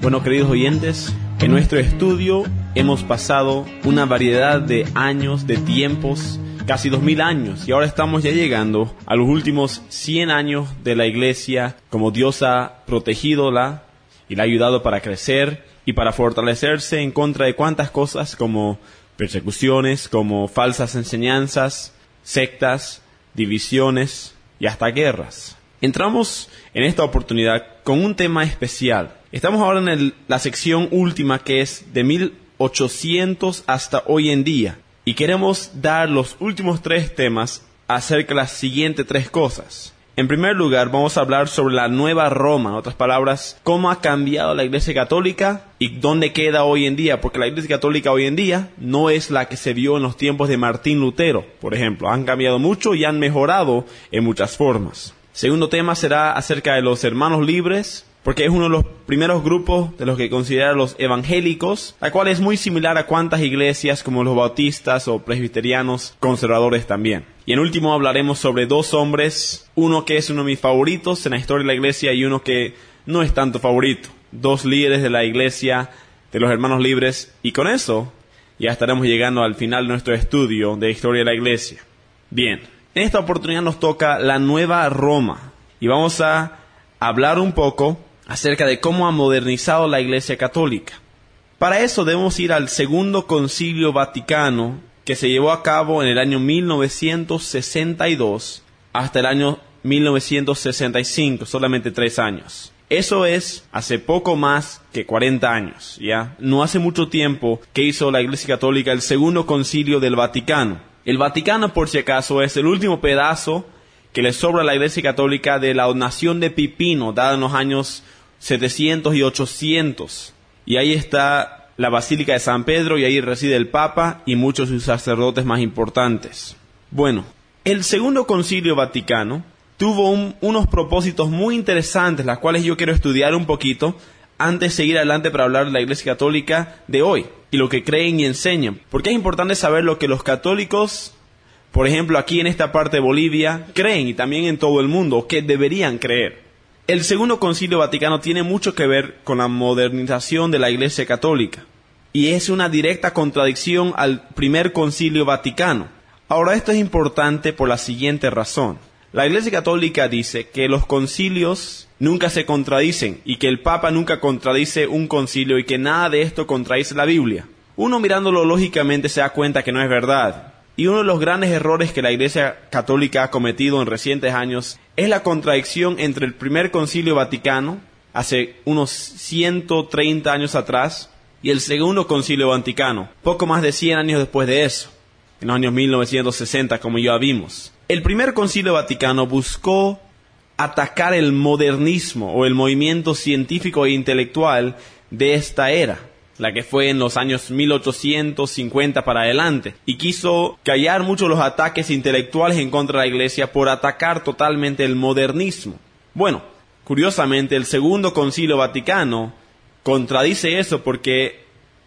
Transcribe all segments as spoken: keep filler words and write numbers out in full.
Bueno, queridos oyentes, en nuestro estudio hemos pasado una variedad de años, de tiempos, casi dos mil años, y ahora estamos ya llegando a los últimos cien años de la Iglesia, como Dios ha protegidola y la ha ayudado para crecer y para fortalecerse en contra de cuantas cosas como persecuciones, como falsas enseñanzas, sectas, divisiones y hasta guerras. Entramos en esta oportunidad con un tema especial. Estamos ahora en el, la sección última, que es de mil ochocientos hasta hoy en día. Y queremos dar los últimos tres temas acerca de las siguientes tres cosas. En primer lugar, vamos a hablar sobre la Nueva Roma. En otras palabras, cómo ha cambiado la Iglesia Católica y dónde queda hoy en día. Porque la Iglesia Católica hoy en día no es la que se vio en los tiempos de Martín Lutero, por ejemplo. Han cambiado mucho y han mejorado en muchas formas. Segundo tema será acerca de los hermanos libres, porque es uno de los primeros grupos de los que consideran los evangélicos, la cual es muy similar a cuantas iglesias como los bautistas o presbiterianos conservadores también. Y en último hablaremos sobre dos hombres, uno que es uno de mis favoritos en la historia de la iglesia y uno que no es tanto favorito. Dos líderes de la iglesia, de los hermanos libres, y con eso ya estaremos llegando al final de nuestro estudio de historia de la iglesia. Bien, en esta oportunidad nos toca la Nueva Roma y vamos a hablar un poco acerca de cómo ha modernizado la Iglesia Católica. Para eso debemos ir al Segundo Concilio Vaticano, que se llevó a cabo en el año mil novecientos sesenta y dos hasta el año mil novecientos sesenta y cinco, solamente tres años. Eso es hace poco más que cuarenta años, ¿ya? No hace mucho tiempo que hizo la Iglesia Católica el Segundo Concilio del Vaticano. El Vaticano, por si acaso, es el último pedazo que le sobra a la Iglesia Católica de la donación de Pipino, dada en los años setecientos y ochocientos. Y ahí está la Basílica de San Pedro, y ahí reside el Papa y muchos de sus sacerdotes más importantes. Bueno, el Segundo Concilio Vaticano tuvo un, unos propósitos muy interesantes, las cuales yo quiero estudiar un poquito antes de seguir adelante para hablar de la Iglesia Católica de hoy y lo que creen y enseñan. Porque es importante saber lo que los católicos, por ejemplo, aquí en esta parte de Bolivia, creen, y también en todo el mundo, o que deberían creer. El Segundo Concilio Vaticano tiene mucho que ver con la modernización de la Iglesia Católica, y es una directa contradicción al Primer Concilio Vaticano. Ahora, esto es importante por la siguiente razón. La Iglesia Católica dice que los concilios nunca se contradicen, y que el Papa nunca contradice un concilio, y que nada de esto contradice la Biblia. Uno mirándolo lógicamente se da cuenta que no es verdad. Y uno de los grandes errores que la Iglesia Católica ha cometido en recientes años es la contradicción entre el Primer Concilio Vaticano, hace unos ciento treinta años atrás, y el Segundo Concilio Vaticano, poco más de cien años después de eso, en los años mil novecientos sesenta, como ya vimos. El Primer Concilio Vaticano buscó atacar el modernismo o el movimiento científico e intelectual de esta era, la que fue en los años mil ochocientos cincuenta para adelante, y quiso callar mucho los ataques intelectuales en contra de la Iglesia por atacar totalmente el modernismo. Bueno, curiosamente el Segundo Concilio Vaticano contradice eso porque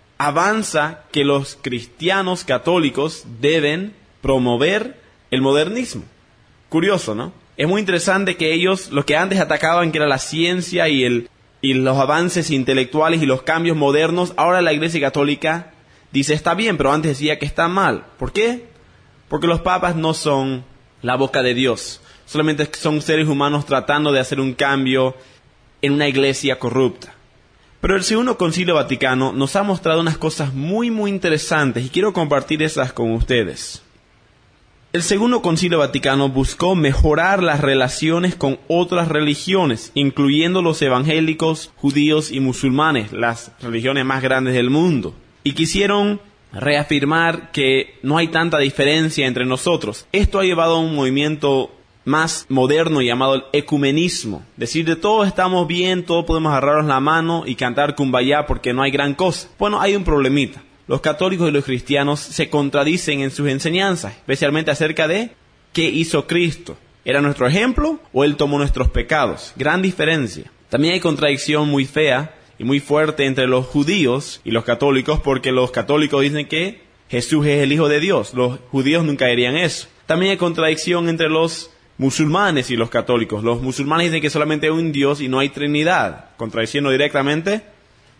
avanza que los cristianos católicos deben promover el modernismo. Curioso, ¿no? Es muy interesante que ellos, lo que antes atacaban, que era la ciencia y el y los avances intelectuales y los cambios modernos, ahora la Iglesia Católica dice está bien, pero antes decía que está mal. ¿Por qué? Porque los papas no son la boca de Dios, solamente son seres humanos tratando de hacer un cambio en una iglesia corrupta. Pero el Segundo Concilio Vaticano nos ha mostrado unas cosas muy muy interesantes y quiero compartir esas con ustedes. El Segundo Concilio Vaticano buscó mejorar las relaciones con otras religiones, incluyendo los evangélicos, judíos y musulmanes, las religiones más grandes del mundo. Y quisieron reafirmar que no hay tanta diferencia entre nosotros. Esto ha llevado a un movimiento más moderno llamado el ecumenismo. Decir de todos estamos bien, todos podemos agarrarnos la mano y cantar Kumbaya porque no hay gran cosa. Bueno, hay un problemita. Los católicos y los cristianos se contradicen en sus enseñanzas, especialmente acerca de qué hizo Cristo. ¿Era nuestro ejemplo o Él tomó nuestros pecados? Gran diferencia. También hay contradicción muy fea y muy fuerte entre los judíos y los católicos, porque los católicos dicen que Jesús es el Hijo de Dios. Los judíos nunca dirían eso. También hay contradicción entre los musulmanes y los católicos. Los musulmanes dicen que solamente hay un Dios y no hay Trinidad, contradiciendo directamente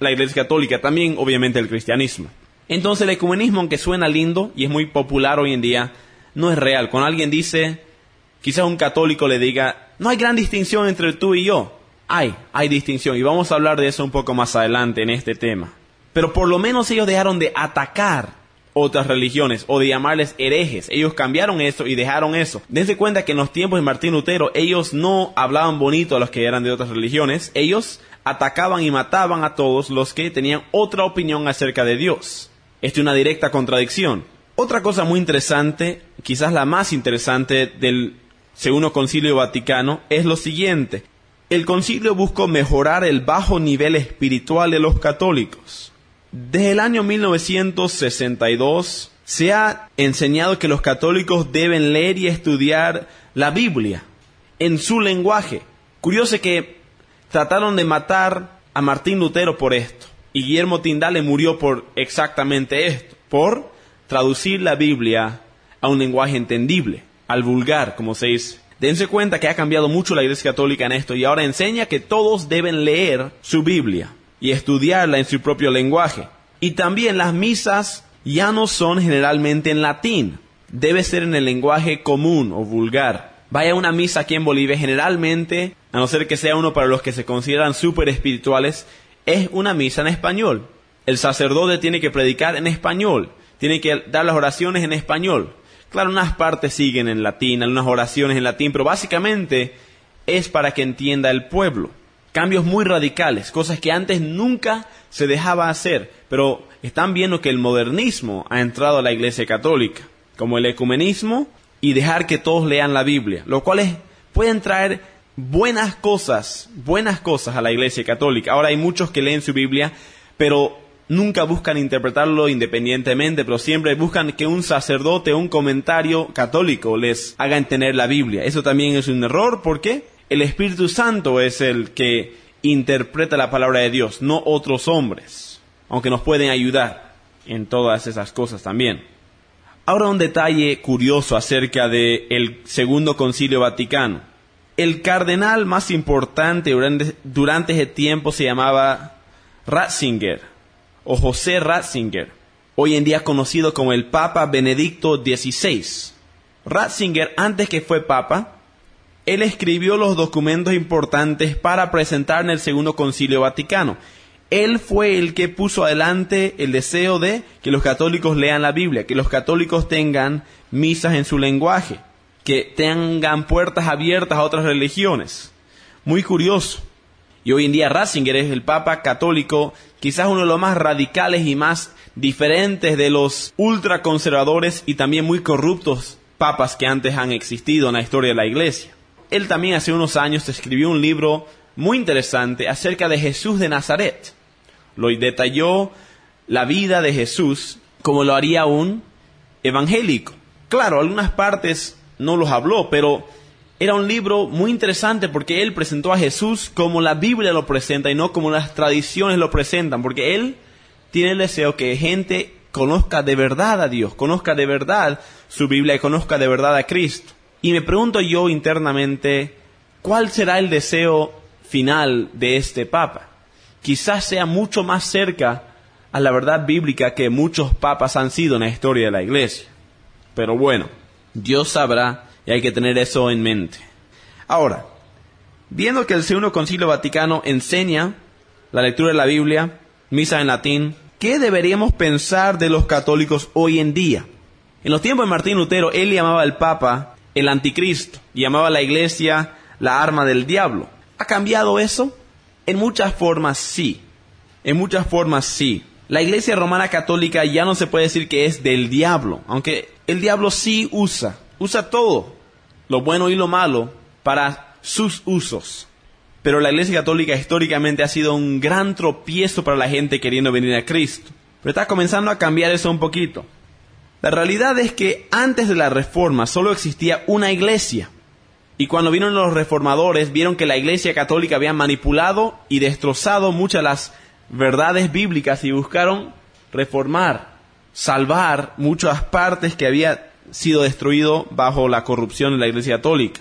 la Iglesia Católica, también obviamente el cristianismo. Entonces el ecumenismo, aunque suena lindo y es muy popular hoy en día, no es real. Cuando alguien dice, quizás un católico le diga, no hay gran distinción entre tú y yo. Hay, hay distinción, y vamos a hablar de eso un poco más adelante en este tema. Pero por lo menos ellos dejaron de atacar otras religiones o de llamarles herejes. Ellos cambiaron eso y dejaron eso. Dense cuenta que en los tiempos de Martín Lutero ellos no hablaban bonito a los que eran de otras religiones. Ellos atacaban y mataban a todos los que tenían otra opinión acerca de Dios. Esto es una directa contradicción. Otra cosa muy interesante, quizás la más interesante del Segundo Concilio Vaticano, es lo siguiente. El concilio buscó mejorar el bajo nivel espiritual de los católicos. Desde el año mil novecientos sesenta y dos se ha enseñado que los católicos deben leer y estudiar la Biblia en su lenguaje. Curioso que trataron de matar a Martín Lutero por esto, y Guillermo Tindale murió por exactamente esto, por traducir la Biblia a un lenguaje entendible, al vulgar, como se dice. Dense cuenta que ha cambiado mucho la Iglesia Católica en esto, y ahora enseña que todos deben leer su Biblia y estudiarla en su propio lenguaje. Y también las misas ya no son generalmente en latín, debe ser en el lenguaje común o vulgar. Vaya a una misa aquí en Bolivia, generalmente, a no ser que sea uno para los que se consideran súper espirituales, es una misa en español. El sacerdote tiene que predicar en español, tiene que dar las oraciones en español. Claro, unas partes siguen en latín, unas oraciones en latín, pero básicamente es para que entienda el pueblo. Cambios muy radicales, cosas que antes nunca se dejaba hacer, pero están viendo que el modernismo ha entrado a la Iglesia Católica, como el ecumenismo y dejar que todos lean la Biblia, lo cual es, pueden traer buenas cosas, buenas cosas a la Iglesia Católica. Ahora hay muchos que leen su Biblia, pero nunca buscan interpretarlo independientemente, pero siempre buscan que un sacerdote o un comentario católico les haga entender la Biblia. Eso también es un error, porque el Espíritu Santo es el que interpreta la palabra de Dios, no otros hombres, aunque nos pueden ayudar en todas esas cosas también. Ahora un detalle curioso acerca del Segundo Concilio Vaticano. El cardenal más importante durante, durante ese tiempo se llamaba Ratzinger, o José Ratzinger, hoy en día conocido como el Papa Benedicto dieciséis. Ratzinger, antes que fue Papa, él escribió los documentos importantes para presentar en el Segundo Concilio Vaticano. Él fue el que puso adelante el deseo de que los católicos lean la Biblia, que los católicos tengan misas en su lenguaje, que tengan puertas abiertas a otras religiones. Muy curioso. Y hoy en día Ratzinger es el Papa católico, quizás uno de los más radicales y más diferentes de los ultraconservadores y también muy corruptos papas que antes han existido en la historia de la Iglesia. Él también hace unos años escribió un libro muy interesante acerca de Jesús de Nazaret. Lo detalló la vida de Jesús como lo haría un evangélico. Claro, algunas partes no los habló, pero era un libro muy interesante porque él presentó a Jesús como la Biblia lo presenta y no como las tradiciones lo presentan, porque él tiene el deseo que gente conozca de verdad a Dios, conozca de verdad su Biblia y conozca de verdad a Cristo. Y me pregunto yo internamente, ¿cuál será el deseo final de este Papa? Quizás sea mucho más cerca a la verdad bíblica que muchos papas han sido en la historia de la Iglesia. Pero bueno, Dios sabrá y hay que tener eso en mente. Ahora, viendo que el Segundo Concilio Vaticano enseña la lectura de la Biblia, misa en latín, ¿qué deberíamos pensar de los católicos hoy en día? En los tiempos de Martín Lutero, él llamaba al Papa el anticristo, y llamaba a la Iglesia la arma del diablo. ¿Ha cambiado eso? En muchas formas sí. En muchas formas sí. La Iglesia Romana Católica ya no se puede decir que es del diablo, aunque el diablo sí usa, usa todo, lo bueno y lo malo, para sus usos. Pero la Iglesia Católica históricamente ha sido un gran tropiezo para la gente queriendo venir a Cristo. Pero está comenzando a cambiar eso un poquito. La realidad es que antes de la Reforma solo existía una iglesia. Y cuando vinieron los reformadores, vieron que la Iglesia Católica había manipulado y destrozado muchas de las verdades bíblicas y buscaron reformar, salvar muchas partes que había sido destruido bajo la corrupción de la Iglesia Católica.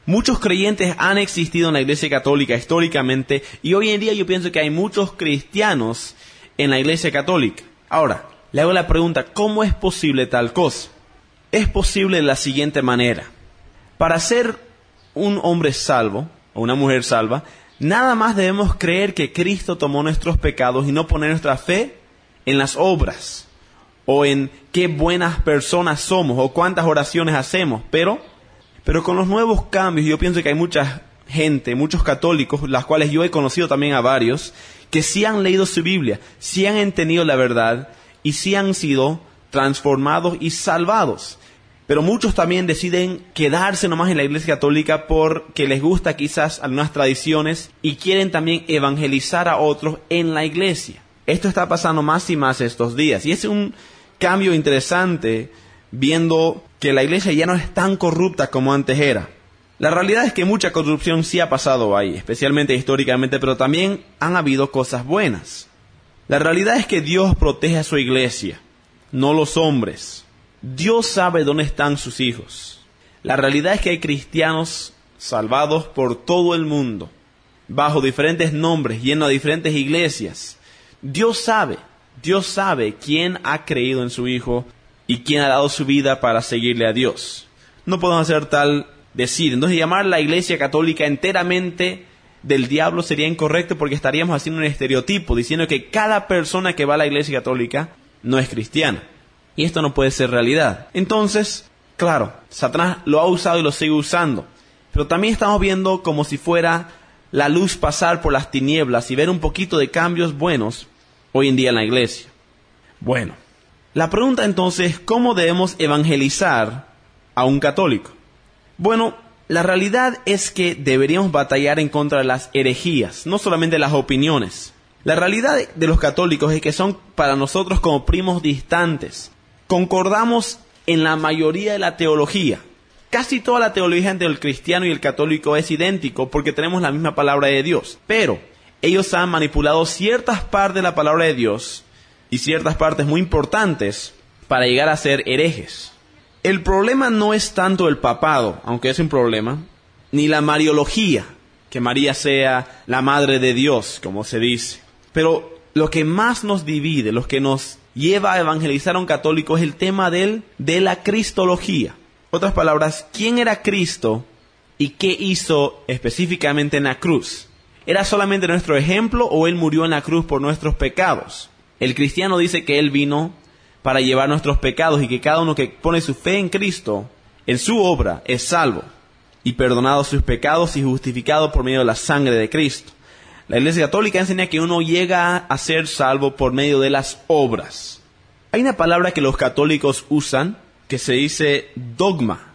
Muchos creyentes han existido en la Iglesia Católica históricamente y hoy en día yo pienso que hay muchos cristianos en la Iglesia Católica. Ahora, le hago la pregunta, ¿cómo es posible tal cosa? Es posible de la siguiente manera. Para ser un hombre salvo, o una mujer salva, nada más debemos creer que Cristo tomó nuestros pecados y no poner nuestra fe en las obras, o en qué buenas personas somos, o cuántas oraciones hacemos, pero... Pero con los nuevos cambios, yo pienso que hay mucha gente, muchos católicos, las cuales yo he conocido también a varios, que sí han leído su Biblia, sí han entendido la verdad y sí han sido transformados y salvados. Pero muchos también deciden quedarse nomás en la Iglesia Católica porque les gusta quizás algunas tradiciones y quieren también evangelizar a otros en la Iglesia. Esto está pasando más y más estos días y es un cambio interesante viendo que la iglesia ya no es tan corrupta como antes era. La realidad es que mucha corrupción sí ha pasado ahí, especialmente históricamente, pero también han habido cosas buenas. La realidad es que Dios protege a su iglesia, no los hombres. Dios sabe dónde están sus hijos. La realidad es que hay cristianos salvados por todo el mundo, bajo diferentes nombres, yendo a diferentes iglesias. Dios sabe, Dios sabe quién ha creído en su Hijo y quién ha dado su vida para seguirle a Dios. No podemos hacer tal decir. Entonces llamar a la Iglesia Católica enteramente del diablo sería incorrecto porque estaríamos haciendo un estereotipo, diciendo que cada persona que va a la Iglesia Católica no es cristiana. Y esto no puede ser realidad. Entonces, claro, Satanás lo ha usado y lo sigue usando. Pero también estamos viendo como si fuera la luz pasar por las tinieblas y ver un poquito de cambios buenos hoy en día en la iglesia. Bueno, la pregunta entonces, ¿cómo debemos evangelizar a un católico? Bueno, la realidad es que deberíamos batallar en contra de las herejías, no solamente las opiniones. La realidad de los católicos es que son para nosotros como primos distantes. Concordamos en la mayoría de la teología. Casi toda la teología entre el cristiano y el católico es idéntico porque tenemos la misma palabra de Dios. Pero ellos han manipulado ciertas partes de la palabra de Dios y ciertas partes muy importantes para llegar a ser herejes. El problema no es tanto el papado, aunque es un problema, ni la mariología, que María sea la madre de Dios, como se dice. Pero lo que más nos divide, lo que nos lleva a evangelizar a un católico es el tema del, de la cristología. Otras palabras, ¿quién era Cristo y qué hizo específicamente en la cruz? ¿Era solamente nuestro ejemplo o Él murió en la cruz por nuestros pecados? El cristiano dice que Él vino para llevar nuestros pecados y que cada uno que pone su fe en Cristo, en su obra, es salvo y perdonado sus pecados y justificado por medio de la sangre de Cristo. La Iglesia Católica enseña que uno llega a ser salvo por medio de las obras. Hay una palabra que los católicos usan que se dice dogma.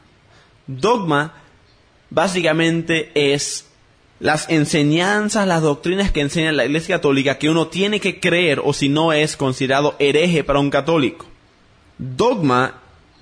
Dogma básicamente es las enseñanzas, las doctrinas que enseña la Iglesia Católica que uno tiene que creer o si no es considerado hereje para un católico. Dogma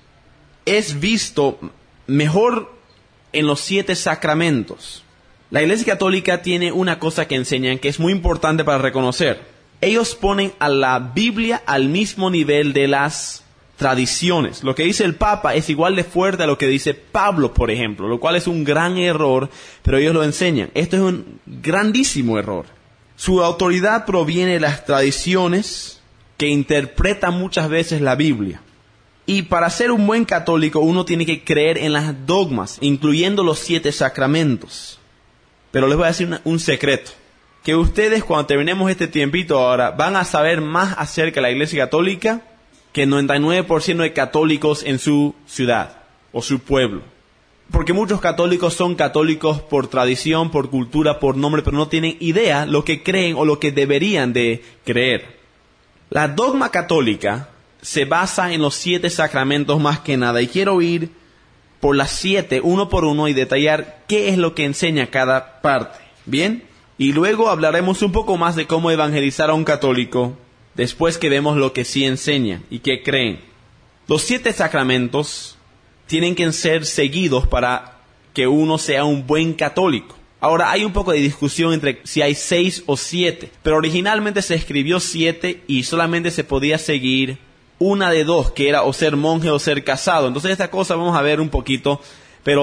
es visto mejor en los siete sacramentos. La Iglesia Católica tiene una cosa que enseñan que es muy importante para reconocer. Ellos ponen a la Biblia al mismo nivel de las tradiciones. Lo que dice el Papa es igual de fuerte a lo que dice Pablo, por ejemplo, lo cual es un gran error, pero ellos lo enseñan. Esto es un grandísimo error. Su autoridad proviene de las tradiciones que interpretan muchas veces la Biblia. Y para ser un buen católico uno tiene que creer en las dogmas, incluyendo los siete sacramentos. Pero les voy a decir una, un secreto. Que ustedes cuando terminemos este tiempito ahora van a saber más acerca de la Iglesia Católica que el noventa y nueve por ciento de católicos en su ciudad o su pueblo. Porque muchos católicos son católicos por tradición, por cultura, por nombre, pero no tienen idea lo que creen o lo que deberían de creer. La dogma católica se basa en los siete sacramentos más que nada. Y quiero ir por las siete, uno por uno, y detallar qué es lo que enseña cada parte. ¿Bien? Y luego hablaremos un poco más de cómo evangelizar a un católico después que vemos lo que sí enseña y que creen. Los siete sacramentos tienen que ser seguidos para que uno sea un buen católico. Ahora, hay un poco de discusión entre si hay seis o siete, pero originalmente se escribió siete y solamente se podía seguir una de dos, que era o ser monje o ser casado. Entonces esta cosa vamos a ver un poquito, pero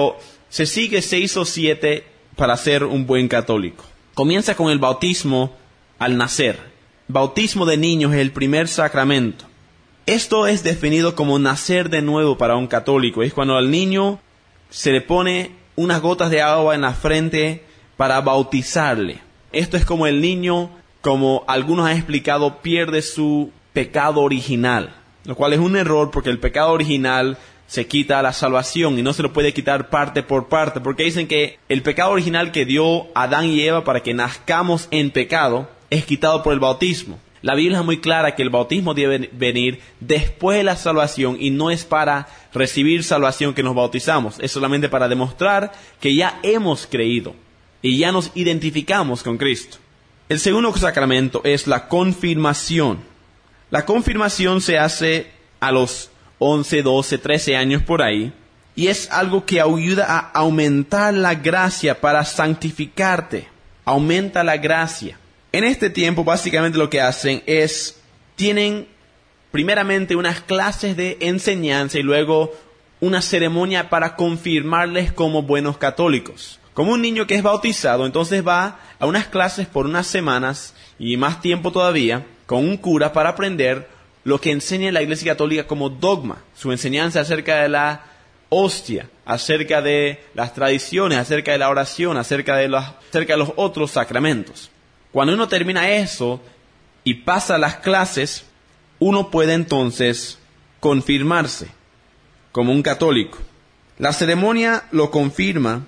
se sigue seis o siete para ser un buen católico. Comienza con el bautismo al nacer. Bautismo de niños es el primer sacramento. Esto es definido como nacer de nuevo para un católico. Es cuando al niño se le pone unas gotas de agua en la frente para bautizarle. Esto es como el niño, como algunos han explicado, pierde su pecado original, lo cual es un error porque el pecado original se quita a la salvación y no se lo puede quitar parte por parte, porque dicen que el pecado original que dio Adán y Eva para que nazcamos en pecado es quitado por el bautismo. La Biblia es muy clara que el bautismo debe venir después de la salvación y no es para recibir salvación que nos bautizamos, es solamente para demostrar que ya hemos creído y ya nos identificamos con Cristo. El segundo sacramento es la confirmación. La confirmación se hace a los once, doce, trece años por ahí, y es algo que ayuda a aumentar la gracia para santificarte. Aumenta la gracia. En este tiempo, básicamente lo que hacen es, tienen primeramente unas clases de enseñanza y luego una ceremonia para confirmarles como buenos católicos. Como un niño que es bautizado, entonces va a unas clases por unas semanas y más tiempo todavía con un cura para aprender lo que enseña la Iglesia Católica como dogma, su enseñanza acerca de la hostia, acerca de las tradiciones, acerca de la oración, acerca de los, acerca de los otros sacramentos. Cuando uno termina eso y pasa las clases, uno puede entonces confirmarse como un católico. La ceremonia lo confirma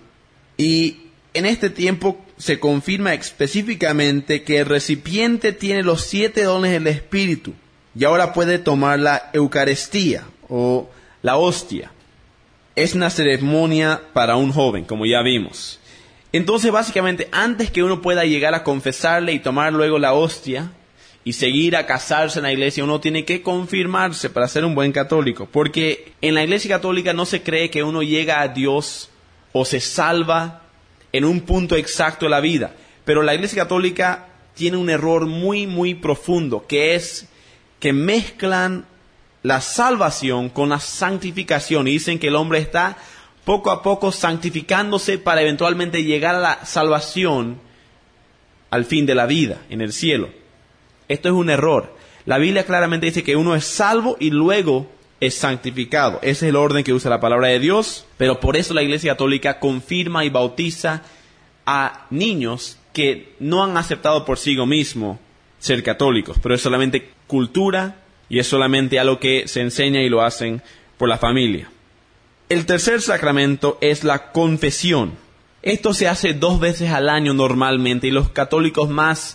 y en este tiempo se confirma específicamente que el recipiente tiene los siete dones del Espíritu y ahora puede tomar la Eucaristía o la hostia. Es una ceremonia para un joven, como ya vimos. Entonces, básicamente, antes que uno pueda llegar a confesarle y tomar luego la hostia y seguir a casarse en la iglesia, uno tiene que confirmarse para ser un buen católico. Porque en la Iglesia Católica no se cree que uno llega a Dios o se salva en un punto exacto de la vida. Pero la Iglesia Católica tiene un error muy, muy profundo, que es que mezclan la salvación con la santificación y dicen que el hombre está poco a poco santificándose para eventualmente llegar a la salvación al fin de la vida, en el cielo. Esto es un error. La Biblia claramente dice que uno es salvo y luego es santificado. Ese es el orden que usa la palabra de Dios, pero por eso la Iglesia Católica confirma y bautiza a niños que no han aceptado por sí mismos ser católicos, pero es solamente cultura y es solamente algo que se enseña y lo hacen por la familia. El tercer sacramento es la confesión. Esto se hace dos veces al año normalmente y los católicos más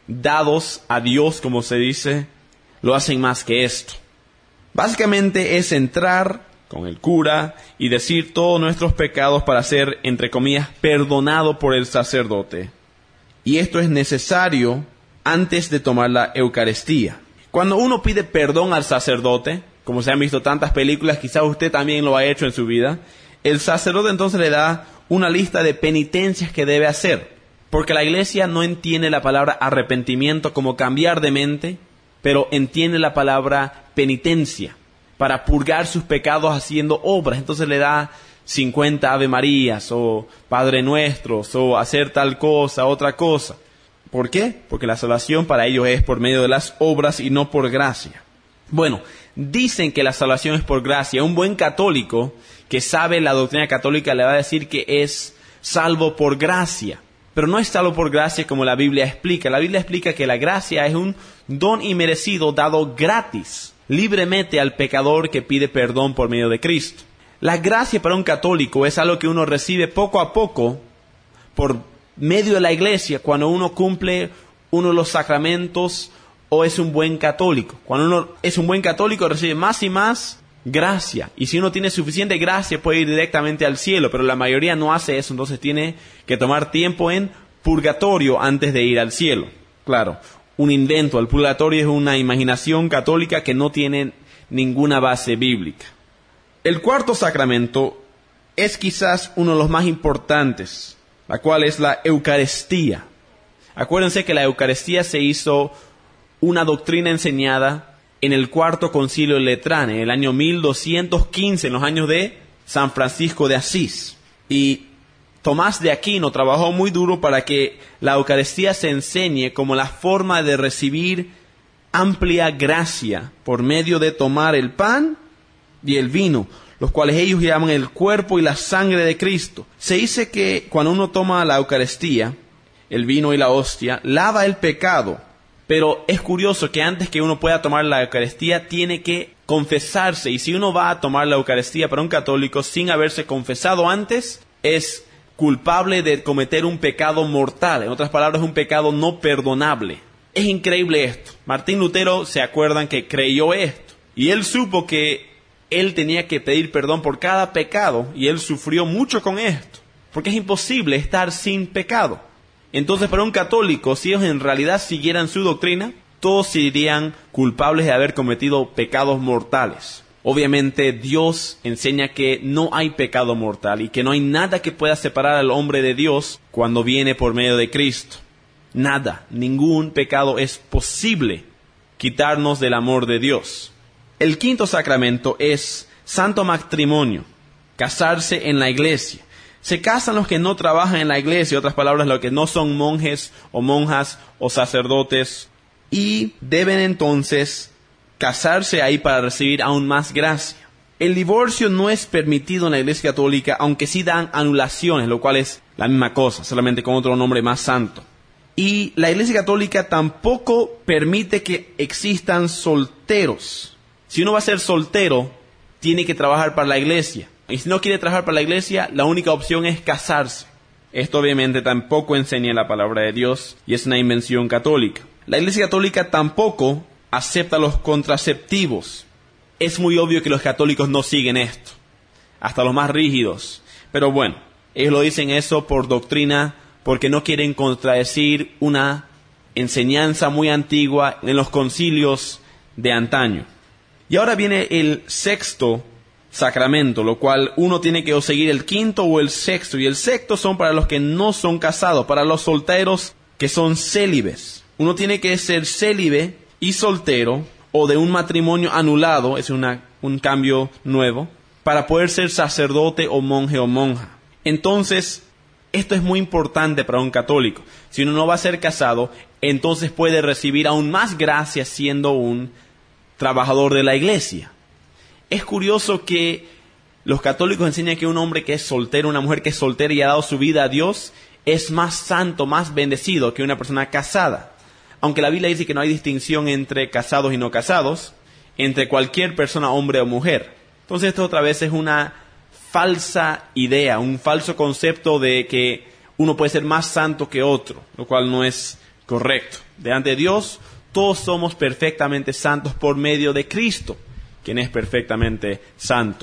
dados a Dios, como se dice, lo hacen más que esto. Básicamente es entrar con el cura y decir todos nuestros pecados para ser, entre comillas, perdonado por el sacerdote. Y esto es necesario antes de tomar la Eucaristía. Cuando uno pide perdón al sacerdote, como se han visto tantas películas, quizás usted también lo ha hecho en su vida, el sacerdote entonces le da una lista de penitencias que debe hacer, porque la iglesia no entiende la palabra arrepentimiento como cambiar de mente, pero entiende la palabra penitencia, para purgar sus pecados haciendo obras. Entonces le da cincuenta Ave Marías, o Padre Nuestros, o hacer tal cosa, otra cosa. ¿Por qué? Porque la salvación para ellos es por medio de las obras y no por gracia. Bueno, dicen que la salvación es por gracia. Un buen católico que sabe la doctrina católica le va a decir que es salvo por gracia. Pero no es salvo por gracia como la Biblia explica. La Biblia explica que la gracia es un don inmerecido dado gratis, libremente al pecador que pide perdón por medio de Cristo. La gracia para un católico es algo que uno recibe poco a poco por medio de la iglesia cuando uno cumple uno de los sacramentos o es un buen católico. Cuando uno es un buen católico recibe más y más gracia. Y si uno tiene suficiente gracia puede ir directamente al cielo, pero la mayoría no hace eso, entonces tiene que tomar tiempo en purgatorio antes de ir al cielo. Claro, un invento. El purgatorio es una imaginación católica que no tiene ninguna base bíblica. El cuarto sacramento es quizás uno de los más importantes, la cual es la Eucaristía. Acuérdense que la Eucaristía se hizo una doctrina enseñada en el cuarto concilio de Letrán, en el año mil doscientos quince, en los años de San Francisco de Asís. Y Tomás de Aquino trabajó muy duro para que la Eucaristía se enseñe como la forma de recibir amplia gracia por medio de tomar el pan y el vino, los cuales ellos llaman el cuerpo y la sangre de Cristo. Se dice que cuando uno toma la Eucaristía, el vino y la hostia, lava el pecado. Pero es curioso que antes que uno pueda tomar la Eucaristía, tiene que confesarse. Y si uno va a tomar la Eucaristía para un católico sin haberse confesado antes, es culpable de cometer un pecado mortal. En otras palabras, un pecado no perdonable. Es increíble esto. Martín Lutero, se acuerdan que creyó esto. Y él supo que él tenía que pedir perdón por cada pecado. Y él sufrió mucho con esto. Porque es imposible estar sin pecado. Entonces, para un católico, si ellos en realidad siguieran su doctrina, todos serían culpables de haber cometido pecados mortales. Obviamente, Dios enseña que no hay pecado mortal y que no hay nada que pueda separar al hombre de Dios cuando viene por medio de Cristo. Nada, ningún pecado es posible quitarnos del amor de Dios. El quinto sacramento es santo matrimonio, casarse en la iglesia. Se casan los que no trabajan en la iglesia, otras palabras, los que no son monjes o monjas o sacerdotes, y deben entonces casarse ahí para recibir aún más gracia. El divorcio no es permitido en la Iglesia Católica, aunque sí dan anulaciones, lo cual es la misma cosa, solamente con otro nombre más santo. Y la Iglesia Católica tampoco permite que existan solteros. Si uno va a ser soltero, tiene que trabajar para la iglesia. Y si no quiere trabajar para la iglesia, la única opción es casarse. Esto obviamente tampoco enseña la palabra de Dios y es una invención católica. La Iglesia Católica tampoco acepta los contraceptivos. Es muy obvio que los católicos no siguen esto, hasta los más rígidos. Pero bueno, ellos lo dicen eso por doctrina, porque no quieren contradecir una enseñanza muy antigua en los concilios de antaño. Y ahora viene el sexto sacramento, lo cual uno tiene que o seguir el quinto o el sexto, y el sexto son para los que no son casados, para los solteros que son célibes. Uno tiene que ser célibe y soltero, o de un matrimonio anulado, es una, un cambio nuevo, para poder ser sacerdote o monje o monja. Entonces, esto es muy importante para un católico. Si uno no va a ser casado, entonces puede recibir aún más gracia siendo un trabajador de la iglesia. Es curioso que los católicos enseñan que un hombre que es soltero, una mujer que es soltera y ha dado su vida a Dios, es más santo, más bendecido que una persona casada. Aunque la Biblia dice que no hay distinción entre casados y no casados, entre cualquier persona, hombre o mujer. Entonces esto otra vez es una falsa idea, un falso concepto de que uno puede ser más santo que otro, lo cual no es correcto. Delante de Dios, todos somos perfectamente santos por medio de Cristo, quien es perfectamente santo.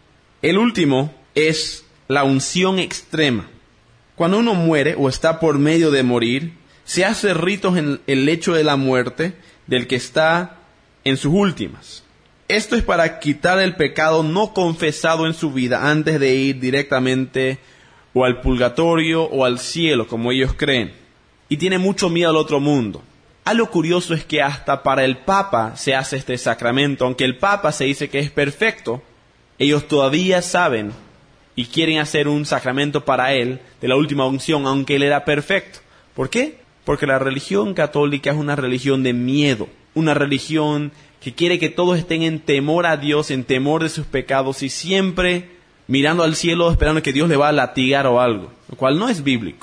El último es la unción extrema. Cuando uno muere o está por medio de morir, se hace ritos en el lecho de la muerte del que está en sus últimas. Esto es para quitar el pecado no confesado en su vida antes de ir directamente o al purgatorio o al cielo, como ellos creen. Y tiene mucho miedo al otro mundo. Algo curioso es que hasta para el Papa se hace este sacramento. Aunque el Papa se dice que es perfecto, ellos todavía saben y quieren hacer un sacramento para él de la última unción, aunque él era perfecto. ¿Por qué? Porque la religión católica es una religión de miedo, una religión que quiere que todos estén en temor a Dios, en temor de sus pecados y siempre mirando al cielo esperando que Dios le va a latigar o algo, lo cual no es bíblico.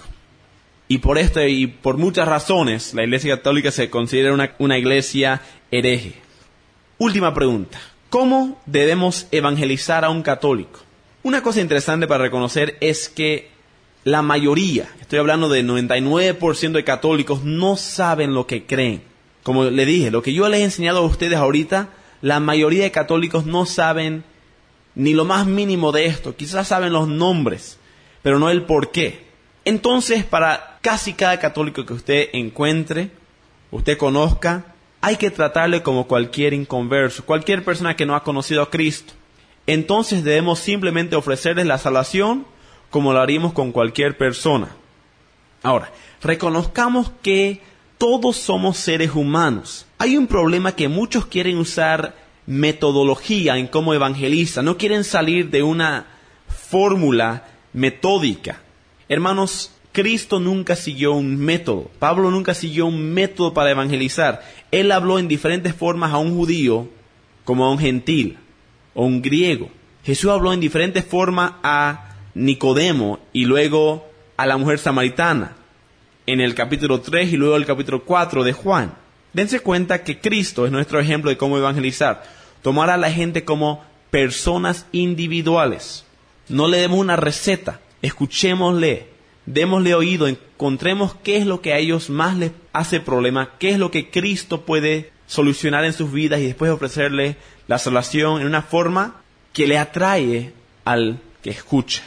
Y por esto y por muchas razones, la Iglesia Católica se considera una, una iglesia hereje. Última pregunta. ¿Cómo debemos evangelizar a un católico? Una cosa interesante para reconocer es que la mayoría, estoy hablando del noventa y nueve por ciento de católicos, no saben lo que creen. Como le dije, lo que yo les he enseñado a ustedes ahorita, la mayoría de católicos no saben ni lo más mínimo de esto. Quizás saben los nombres, pero no el por qué. Entonces, para casi cada católico que usted encuentre, usted conozca, hay que tratarle como cualquier inconverso, cualquier persona que no ha conocido a Cristo. Entonces debemos simplemente ofrecerles la salvación como lo haríamos con cualquier persona. Ahora, reconozcamos que todos somos seres humanos. Hay un problema que muchos quieren usar metodología en cómo evangelizan. No quieren salir de una fórmula metódica. Hermanos, Cristo nunca siguió un método. Pablo nunca siguió un método para evangelizar. Él habló en diferentes formas a un judío como a un gentil o un griego. Jesús habló en diferentes formas a Nicodemo y luego a la mujer samaritana en el capítulo tres y luego el capítulo cuatro de Juan. Dense cuenta que Cristo es nuestro ejemplo de cómo evangelizar. Tomar a la gente como personas individuales. No le demos una receta, escuchémosle, démosle oído, encontremos qué es lo que a ellos más les hace problema, qué es lo que Cristo puede solucionar en sus vidas y después ofrecerle la salvación en una forma que le atrae al que escucha.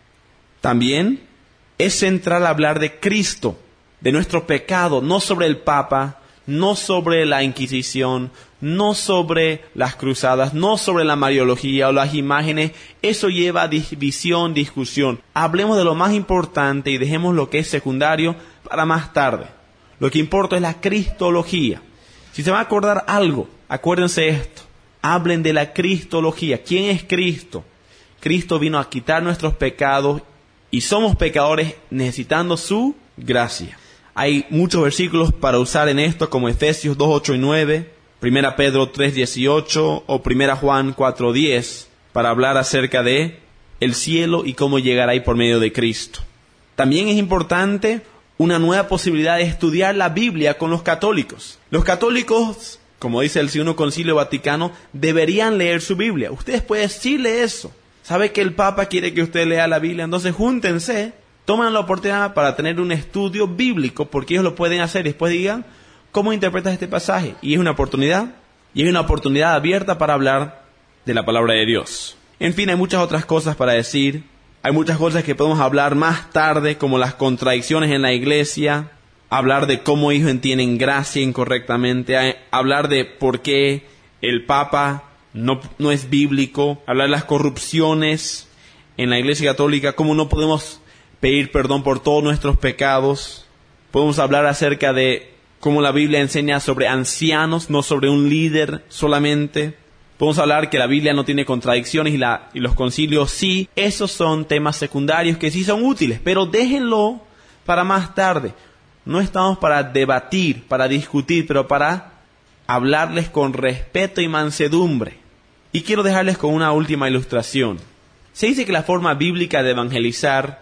También es central hablar de Cristo, de nuestro pecado, no sobre el Papa, no sobre la Inquisición, no sobre las cruzadas, no sobre la Mariología o las imágenes. Eso lleva a división, discusión. Hablemos de lo más importante y dejemos lo que es secundario para más tarde. Lo que importa es la cristología. Si se va a acordar algo, acuérdense esto. Hablen de la cristología. ¿Quién es Cristo? Cristo vino a quitar nuestros pecados y somos pecadores necesitando su gracia. Hay muchos versículos para usar en esto, como Efesios dos, ocho y nueve, Primera Pedro tres, dieciocho o Primera Juan cuatro, diez, para hablar acerca de el cielo y cómo llegar ahí por medio de Cristo. También es importante una nueva posibilidad de estudiar la Biblia con los católicos. Los católicos, como dice el Segundo Concilio Vaticano, deberían leer su Biblia. Ustedes pueden decirle eso. ¿Sabe que el Papa quiere que usted lea la Biblia? Entonces júntense. Toman la oportunidad para tener un estudio bíblico, porque ellos lo pueden hacer. Después digan, ¿cómo interpretas este pasaje? Y es una oportunidad, y es una oportunidad abierta para hablar de la palabra de Dios. En fin, hay muchas otras cosas para decir. Hay muchas cosas que podemos hablar más tarde, como las contradicciones en la iglesia, hablar de cómo ellos entienden gracia incorrectamente, hablar de por qué el Papa no, no es bíblico, hablar de las corrupciones en la iglesia católica, cómo no podemos pedir perdón por todos nuestros pecados. Podemos hablar acerca de cómo la Biblia enseña sobre ancianos, no sobre un líder solamente. Podemos hablar que la Biblia no tiene contradicciones y, la, y los concilios sí. Esos son temas secundarios que sí son útiles, pero déjenlo para más tarde. No estamos para debatir, para discutir, pero para hablarles con respeto y mansedumbre. Y quiero dejarles con una última ilustración. Se dice que la forma bíblica de evangelizar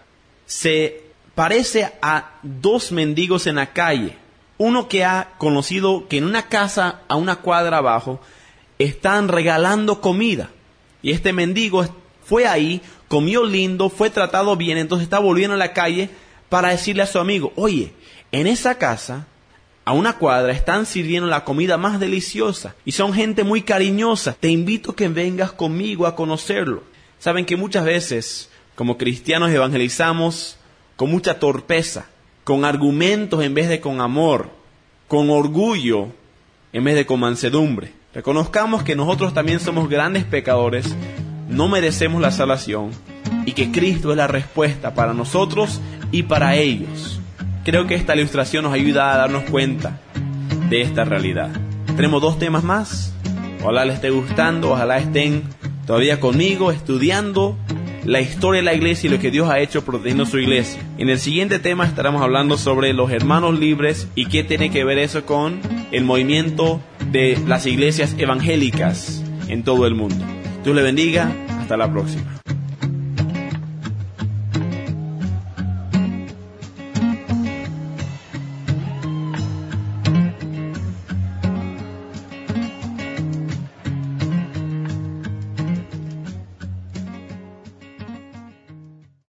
se parece a dos mendigos en la calle. Uno que ha conocido que en una casa a una cuadra abajo están regalando comida. Y este mendigo fue ahí, comió lindo, fue tratado bien, entonces está volviendo a la calle para decirle a su amigo, oye, en esa casa, a una cuadra, están sirviendo la comida más deliciosa y son gente muy cariñosa. Te invito a que vengas conmigo a conocerlo. Saben que muchas veces como cristianos evangelizamos con mucha torpeza, con argumentos en vez de con amor, con orgullo en vez de con mansedumbre. Reconozcamos que nosotros también somos grandes pecadores, no merecemos la salvación y que Cristo es la respuesta para nosotros y para ellos. Creo que esta ilustración nos ayuda a darnos cuenta de esta realidad. Tenemos dos temas más. Ojalá les esté gustando, ojalá estén todavía conmigo estudiando la historia de la iglesia y lo que Dios ha hecho protegiendo su iglesia. En el siguiente tema estaremos hablando sobre los hermanos libres y qué tiene que ver eso con el movimiento de las iglesias evangélicas en todo el mundo. Dios le bendiga. Hasta la próxima.